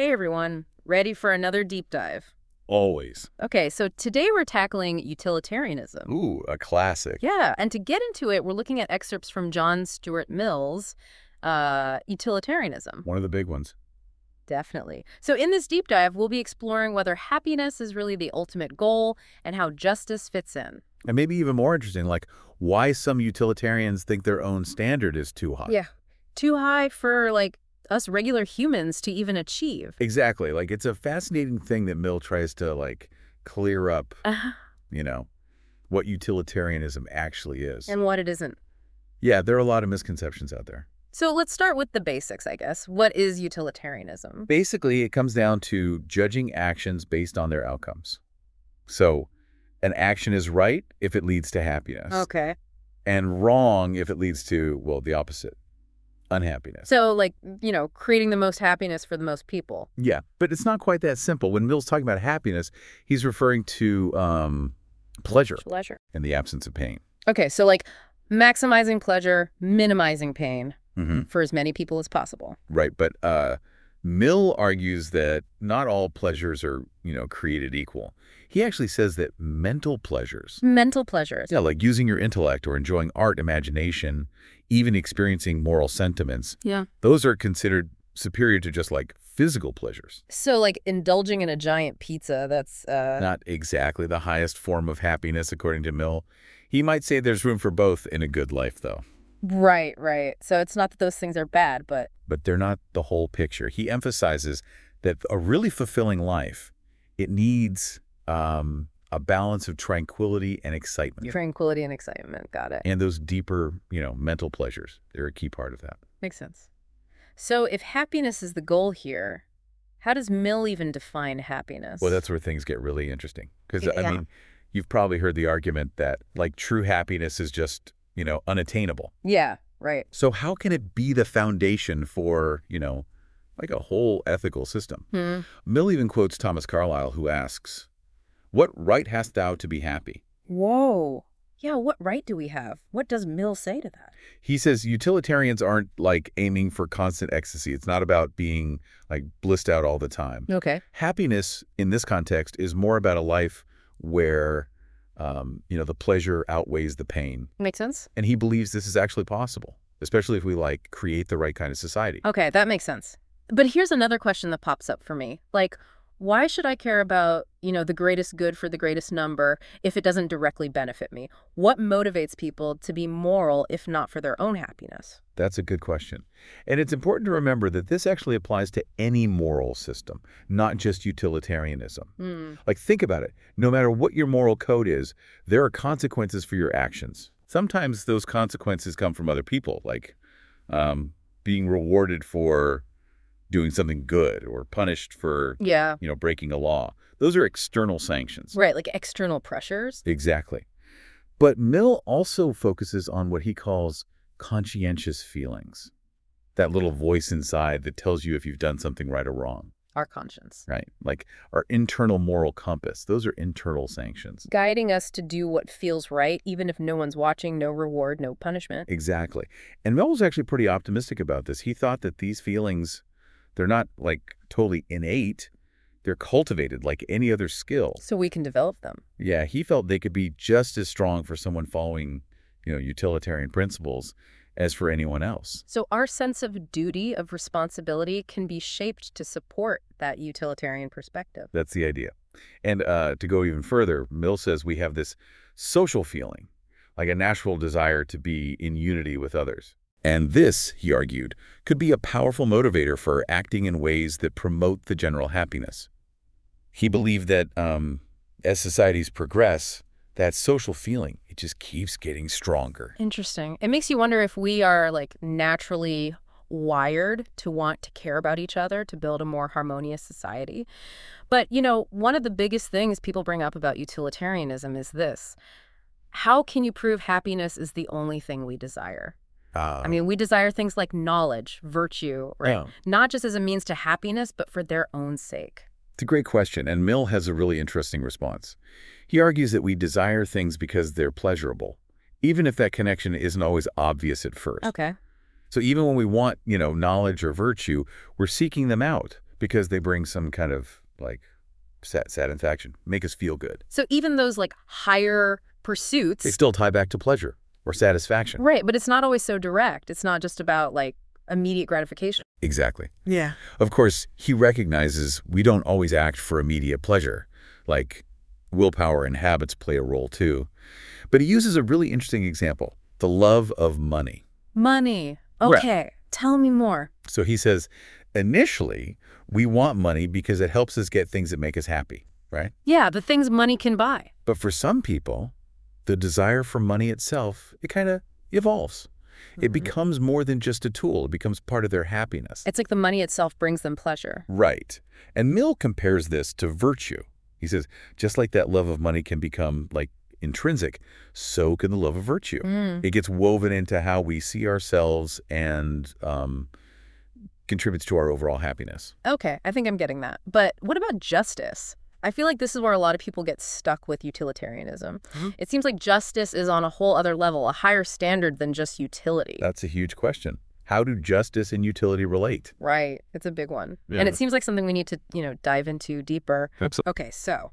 Hey everyone, ready for another deep dive? Always. Okay, so today we're tackling utilitarianism. Ooh, a classic. Yeah, and to get into it, we're looking at excerpts from John Stuart Mill's Utilitarianism. One of the big ones. Definitely. So in this deep dive, we'll be exploring whether happiness is really the ultimate goal and how justice fits in. And maybe even more interesting, like why some utilitarians think their own standard is too high. Yeah. Too high for, like, us regular humans to even achieve. Exactly. Like it's a fascinating thing that Mill tries to like clear up, Uh-huh. you know, what utilitarianism actually is. And what it isn't. Yeah, there are a lot of misconceptions out there. So let's start with the basics, I guess. What is utilitarianism? Basically, it comes down to judging actions based on their outcomes. So an action is right if it leads to happiness. Okay. And wrong if it leads to, well, the opposite, unhappiness. So, like, creating the most happiness for the most people. Yeah, but it's not quite that simple. When Mill's talking about happiness, he's referring to pleasure Pleasure. in the absence of pain. Okay, so, like, maximizing pleasure, minimizing pain Mm-hmm. for as many people as possible. Right, but Mill argues that not all pleasures are, created equal. He actually says that mental pleasures, Mental pleasures. yeah, like using your intellect or enjoying art, imagination, even experiencing moral sentiments, Yeah. those are considered superior to just like physical pleasures. So, like, indulging in a giant pizza, that's, Not exactly the highest form of happiness, according to Mill. He might say there's room for both in a good life, though. Right, right. So it's not that those things are bad, but But they're not the whole picture. He emphasizes that a really fulfilling life, it needs a balance of tranquility and excitement. tranquility and excitement. Got it. And those deeper, mental pleasures, they're a key part of that. Makes sense. So if happiness is the goal here, how does Mill even define happiness? Well, that's where things get really interesting. Because, I Yeah. mean, you've probably heard the argument that, like, true happiness is just, unattainable. Yeah, right. So how can it be the foundation for, like a whole ethical system? Hmm. Mill even quotes Thomas Carlyle, who asks, "What right hast thou to be happy?" Whoa. Yeah, what right do we have? What does Mill say to that? He says utilitarians aren't like aiming for constant ecstasy. It's not about being like blissed out all the time. Okay. Happiness in this context is more about a life where, the pleasure outweighs the pain. Makes sense? And he believes this is actually possible, especially if we like create the right kind of society. Okay, that makes sense. But here's another question that pops up for me. Like, why should I care about, the greatest good for the greatest number if it doesn't directly benefit me? What motivates people to be moral if not for their own happiness? That's a good question. And it's important to remember that this actually applies to any moral system, not just utilitarianism. Hmm. Like, think about it. No matter what your moral code is, there are consequences for your actions. Sometimes those consequences come from other people, like being rewarded for doing something good or punished for, Yeah. breaking a law. Those are external sanctions. Right, like external pressures. Exactly. But Mill also focuses on what he calls conscientious feelings, that little voice inside that tells you if you've done something right or wrong, Our conscience. right? Like our internal moral compass. Those are internal sanctions. Guiding us to do what feels right, even if no one's watching, no reward, no punishment. Exactly. And Mill was actually pretty optimistic about this. He thought that these feelings, they're not like totally innate. They're cultivated like any other skill. So we can develop them. Yeah, he felt they could be just as strong for someone following, utilitarian principles as for anyone else. So our sense of duty, of responsibility, can be shaped to support that utilitarian perspective. That's the idea. And to go even further, Mill says we have this social feeling, like a natural desire to be in unity with others. And this, he argued, could be a powerful motivator for acting in ways that promote the general happiness. He believed that as societies progress, that social feeling, it just keeps getting stronger. Interesting. It makes you wonder if we are, like, naturally wired to want to care about each other to build a more harmonious society. But, one of the biggest things people bring up about utilitarianism is this. How can you prove happiness is the only thing we desire? I mean, we desire things like knowledge, virtue, right? Yeah. Not just as a means to happiness, but for their own sake. It's a great question, and Mill has a really interesting response. He argues that we desire things because they're pleasurable, even if that connection isn't always obvious at first. Okay. So even when we want, knowledge or virtue, we're seeking them out because they bring some kind of, like, satisfaction, make us feel good. So even those like higher pursuits. They still tie back to pleasure or satisfaction. Right, but it's not always so direct. It's not just about like immediate gratification. Exactly. Yeah. Of course, he recognizes we don't always act for immediate pleasure. Like, willpower and habits play a role too. But he uses a really interesting example, the love of money. Money. Okay. Tell me more. So he says, initially, we want money because it helps us get things that make us happy, right? Yeah, the things money can buy. But for some people, the desire for money itself, it kind of evolves. It becomes more than just a tool. It becomes part of their happiness. It's like the money itself brings them pleasure. Right. And Mill compares this to virtue. He says, just like that love of money can become, like, intrinsic, so can the love of virtue. It gets woven into how we see ourselves and contributes to our overall happiness. Okay, I think I'm getting that. But what about justice? I feel like this is where a lot of people get stuck with utilitarianism. It seems like justice is on a whole other level, a higher standard than just utility. That's a huge question. How do justice and utility relate? Right. It's a big one. Yeah. And it seems like something we need to, dive into deeper. Absolutely. Okay, so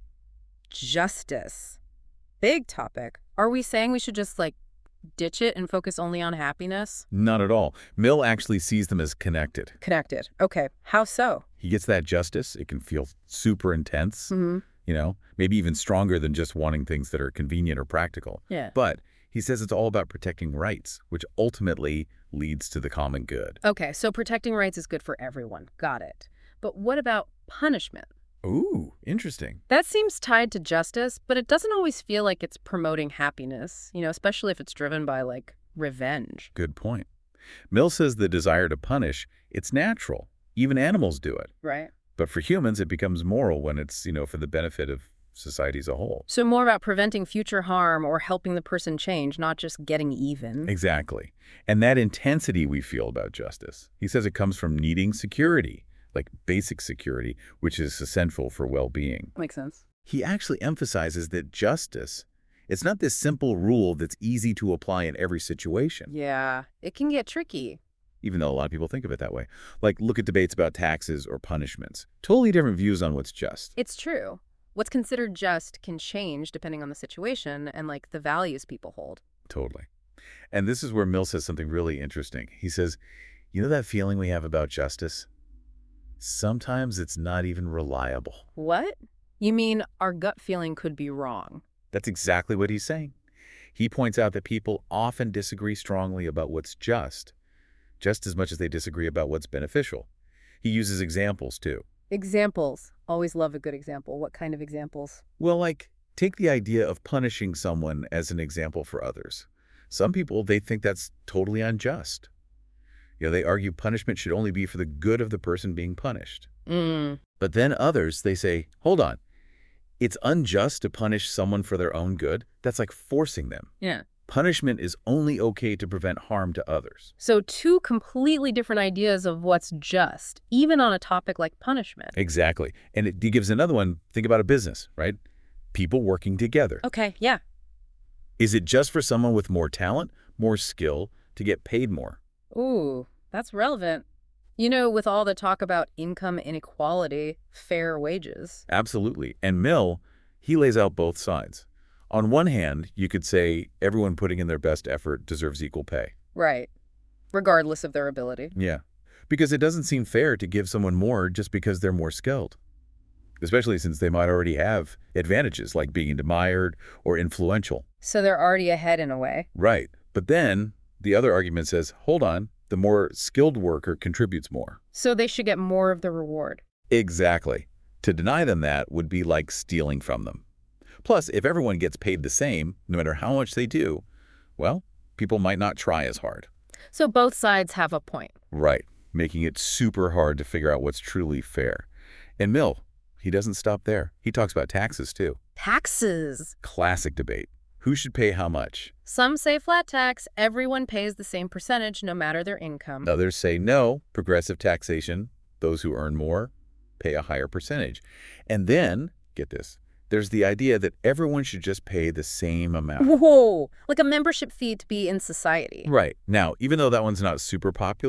justice. Big topic. Are we saying we should just like ditch it and focus only on happiness? Not at all. Mill actually sees them as connected. Connected. Okay. How so? He gets that justice. It can feel super intense, maybe even stronger than just wanting things that are convenient or practical. Yeah. But he says it's all about protecting rights, which ultimately leads to the common good. Okay, so protecting rights is good for everyone. Got it. But what about punishment? Ooh, interesting. That seems tied to justice, but it doesn't always feel like it's promoting happiness, especially if it's driven by, like, revenge. Good point. Mill says the desire to punish, it's natural. Even animals do it. Right. But for humans, it becomes moral when it's, for the benefit of society as a whole. So more about preventing future harm or helping the person change, not just getting even. Exactly. And that intensity we feel about justice, he says it comes from needing security, like basic security, which is essential for well-being. Makes sense. He actually emphasizes that justice, it's not this simple rule that's easy to apply in every situation. Yeah, it can get tricky. Even though a lot of people think of it that way. Like, look at debates about taxes or punishments. Totally different views on what's just. It's true. What's considered just can change depending on the situation and, like, the values people hold. Totally. And this is where Mill says something really interesting. He says, that feeling we have about justice? Sometimes it's not even reliable. What? You mean our gut feeling could be wrong? That's exactly what he's saying. He points out that people often disagree strongly about what's just as much as they disagree about what's beneficial. He uses examples, too. Examples. Always love a good example. What kind of examples? Well, like, take the idea of punishing someone as an example for others. Some people, they think that's totally unjust. They argue punishment should only be for the good of the person being punished. But then others, they say, hold on, it's unjust to punish someone for their own good? That's like forcing them. Yeah. Punishment is only okay to prevent harm to others. So two completely different ideas of what's just, even on a topic like punishment. Exactly. And he gives another one. Think about a business, right? People working together. Okay, yeah. Is it just for someone with more talent, more skill, to get paid more? Ooh, that's relevant. With all the talk about income inequality, fair wages. Absolutely. And Mill, he lays out both sides. On one hand, you could say everyone putting in their best effort deserves equal pay. Right. Regardless of their ability. Yeah. Because it doesn't seem fair to give someone more just because they're more skilled. Especially since they might already have advantages like being admired or influential. So they're already ahead in a way. Right. But then the other argument says, hold on, the more skilled worker contributes more. So they should get more of the reward. Exactly. To deny them that would be like stealing from them. Plus, if everyone gets paid the same, no matter how much they do, well, people might not try as hard. So both sides have a point. Right, making it super hard to figure out what's truly fair. And Mill, he doesn't stop there. He talks about taxes, too. Taxes. Classic debate. Who should pay how much? Some say flat tax. Everyone pays the same percentage no matter their income. Others say no, progressive taxation. Those who earn more pay a higher percentage. And then, get this, there's the idea that everyone should just pay the same amount. Whoa, like a membership fee to be in society. Right. Now, even though that one's not super popular,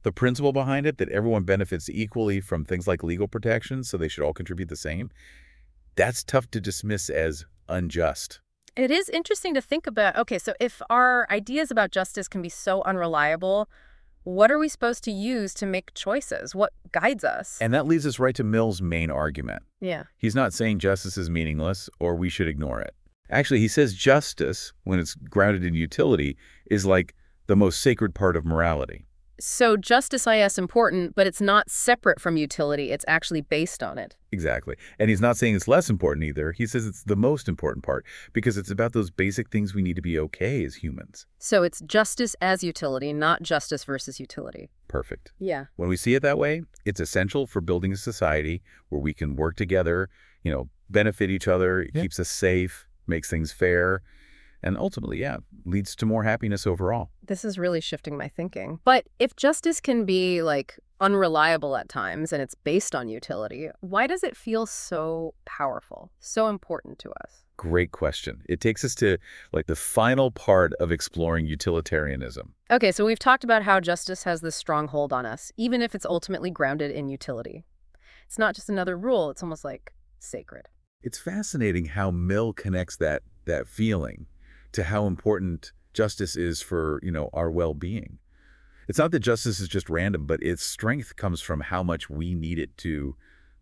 The principle behind it, that everyone benefits equally from things like legal protections, so they should all contribute the same, that's tough to dismiss as unjust. It is interesting to think about. Okay, so if our ideas about justice can be so unreliable, what are we supposed to use to make choices? What guides us? And that leads us right to Mill's main argument. Yeah. He's not saying justice is meaningless or we should ignore it. Actually, he says justice, when it's grounded in utility, is like the most sacred part of morality. So justice is important, but it's not separate from utility. It's actually based on it. Exactly. And he's not saying it's less important either. He says it's the most important part because it's about those basic things we need to be okay as humans. So it's justice as utility, not justice versus utility. Perfect. Yeah. When we see it that way, it's essential for building a society where we can work together, benefit each other, it keeps us safe, makes things fair, and ultimately, leads to more happiness overall. This is really shifting my thinking. But if justice can be, unreliable at times and it's based on utility, why does it feel so powerful, so important to us? Great question. It takes us to, the final part of exploring utilitarianism. Okay, so we've talked about how justice has this strong hold on us, even if it's ultimately grounded in utility. It's not just another rule, it's almost like sacred. It's fascinating how Mill connects that feeling to how important justice is for, our well-being. It's not that justice is just random, but its strength comes from how much we need it to,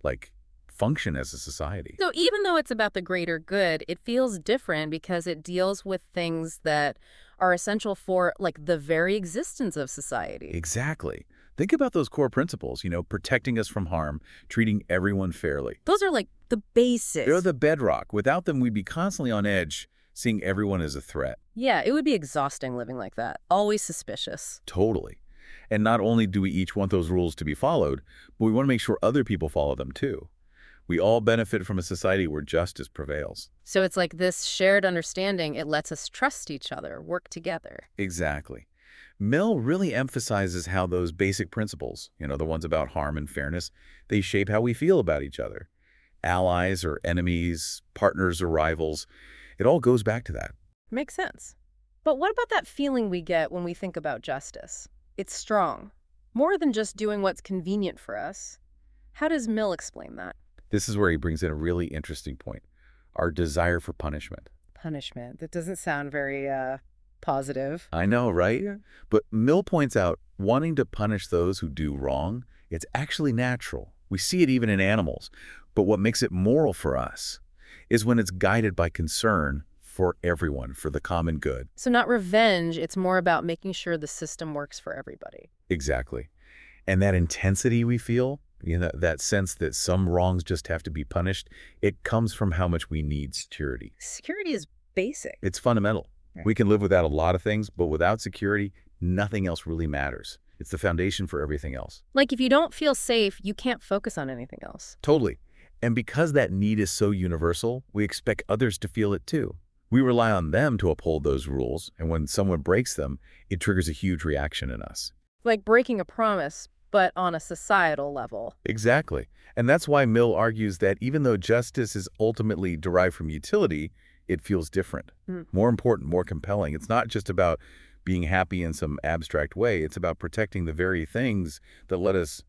function as a society. So even though it's about the greater good, it feels different because it deals with things that are essential for, the very existence of society. Exactly. Think about those core principles, protecting us from harm, treating everyone fairly. Those are, the basics. They're the bedrock. Without them, we'd be constantly on edge, seeing everyone as a threat. Yeah, it would be exhausting living like that. Always suspicious. Totally. And not only do we each want those rules to be followed, but we want to make sure other people follow them too. We all benefit from a society where justice prevails. So it's like this shared understanding, it lets us trust each other, work together. Exactly. Mill really emphasizes how those basic principles, the ones about harm and fairness, they shape how we feel about each other. Allies or enemies, partners or rivals, it all goes back to that. Makes sense. But what about that feeling we get when we think about justice? It's strong. More than just doing what's convenient for us. How does Mill explain that? This is where he brings in a really interesting point. Our desire for punishment. Punishment. That doesn't sound very, positive. I know, right? Yeah. But Mill points out wanting to punish those who do wrong, it's actually natural. We see it even in animals. But what makes it moral for us is when it's guided by concern for everyone, for the common good. So not revenge, it's more about making sure the system works for everybody. Exactly. And that intensity we feel, that sense that some wrongs just have to be punished, it comes from how much we need security. Security is basic. It's fundamental. Right. We can live without a lot of things, but without security, nothing else really matters. It's the foundation for everything else. Like if you don't feel safe, you can't focus on anything else. Totally. And because that need is so universal, we expect others to feel it too. We rely on them to uphold those rules, and when someone breaks them, it triggers a huge reaction in us. Like breaking a promise, but on a societal level. Exactly. And that's why Mill argues that even though justice is ultimately derived from utility, it feels different, more important, more compelling. It's not just about being happy in some abstract way. It's about protecting the very things that let us,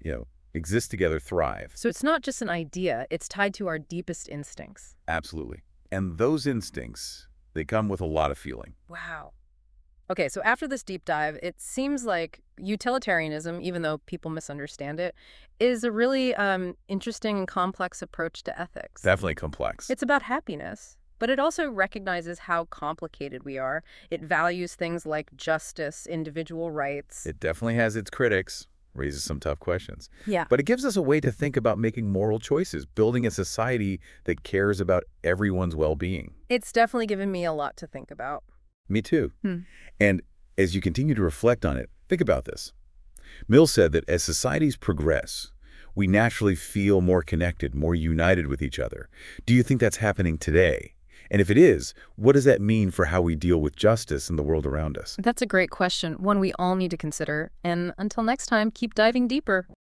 exist together, thrive. So it's not just an idea. It's tied to our deepest instincts. Absolutely. And those instincts, they come with a lot of feeling. Wow. Okay, so after this deep dive, it seems like utilitarianism, even though people misunderstand it, is a really interesting and complex approach to ethics. Definitely complex. It's about happiness, but it also recognizes how complicated we are. It values things like justice, individual rights. It definitely has its critics, raises some tough questions. Yeah. But it gives us a way to think about making moral choices, building a society that cares about everyone's well-being. It's definitely given me a lot to think about. Me too. And as you continue to reflect on it, think about this. Mill said that as societies progress, we naturally feel more connected, more united with each other. Do you think that's happening today? And if it is, what does that mean for how we deal with justice in the world around us? That's a great question, one we all need to consider. And until next time, keep diving deeper.